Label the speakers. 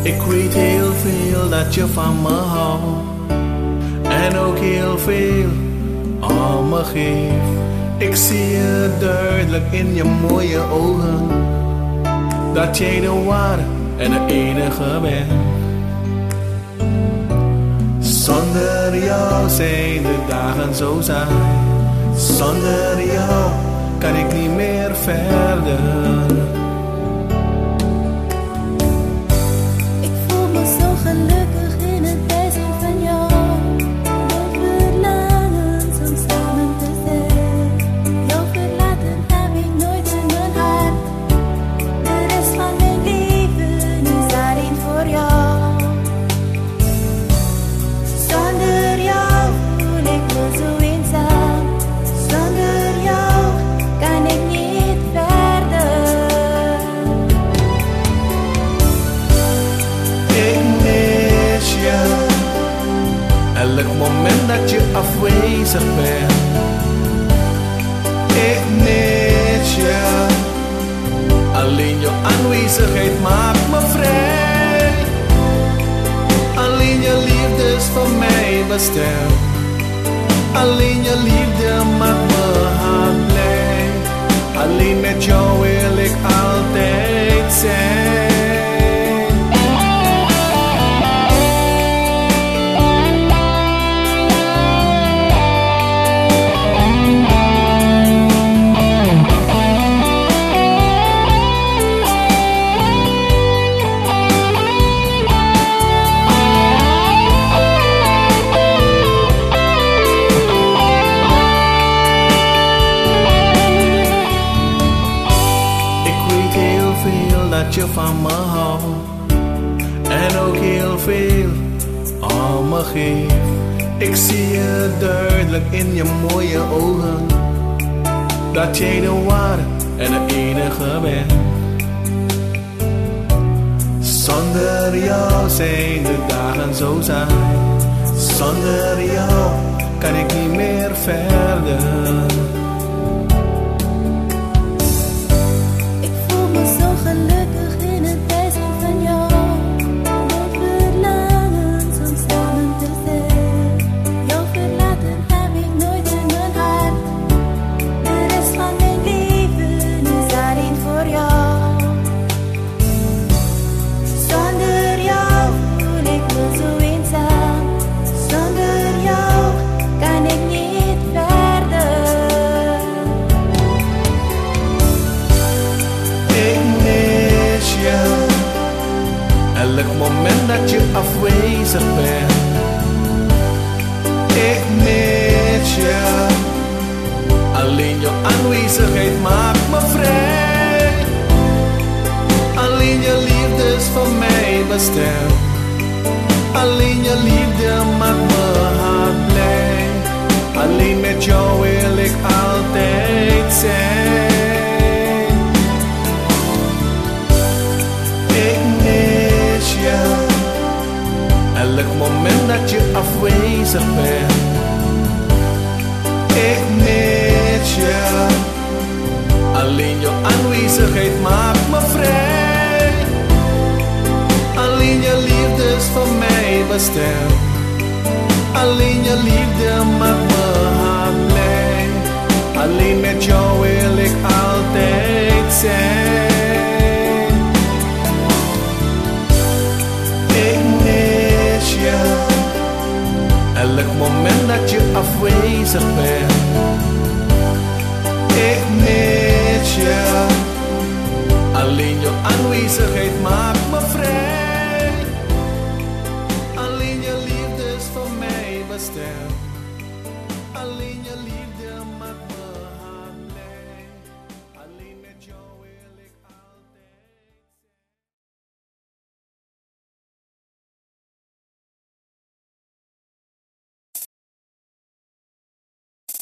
Speaker 1: Ik weet heel veel dat je van me houdt en ook heel veel om me geeft. Ik zie het duidelijk in je mooie ogen dat jij de ware en de enige bent. Zonder jou zijn de dagen zo saai. Zonder jou kan ik niet meer verder.
Speaker 2: Ik voel me zo gelukkig in het bijzijn van jou. We verlangen om samen te zijn. Jou verlaten heb ik nooit in mijn hart. De rest van mijn leven is alleen voor jou. Zonder jou voel ik me zo eenzaam. Zonder jou kan ik niet verder.
Speaker 1: Ik mis je. Elk moment dat je afwezig bent. Ik mis je. Alleen je aanwezigheid maakt me vrij. Alleen je liefde is voor mij bestemd. Alleen je liefde maakt me hart blij. Alleen met jou wil ik altijd zijn. Dat je van me houdt en ook heel veel om me geeft. Ik zie het duidelijk in je mooie ogen dat jij de ware en de enige bent. Zonder jou zijn de dagen zo saai. Zonder jou kan ik niet meer verder. Elk moment dat je afwezig bent. Ik mis je. Alleen je aanwezigheid maakt me vrij. Alleen je liefde is voor mij bestemd. Alleen je liefde maakt me hart blij. Alleen met jou wil ik altijd zijn. Elk moment dat je afwezig bent. Ik mis je. Alleen je aanwezigheid maakt me vrij. Alleen je liefde is voor mij bestemd. Alleen je liefde maakt me hart blij. Alleen met jou wil ik altijd zijn. Elk moment dat je afwezig bent. Ik mis je. Alleen je aanwezigheid maakt me vrij. Alleen je liefde is voor mij bestemd. Alleen